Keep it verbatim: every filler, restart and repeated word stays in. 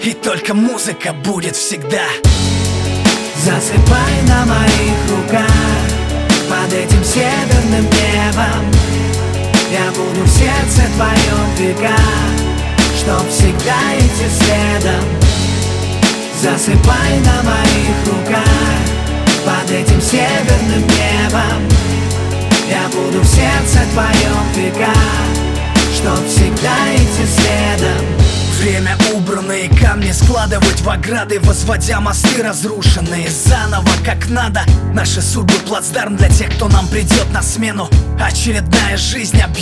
и только музыка будет всегда. Засыпай на моих руках под этим северным небом. Я буду в сердце твоем века, чтоб всегда идти следом. Засыпай на моих руках под этим северным небом. Я буду в сердце твоем века, чтоб всегда идти следом. Время убранные камни складывать в ограды, возводя мосты разрушенные заново как надо. Наши судьбы плацдарм для тех, кто нам придет на смену. Очередная жизнь объявлена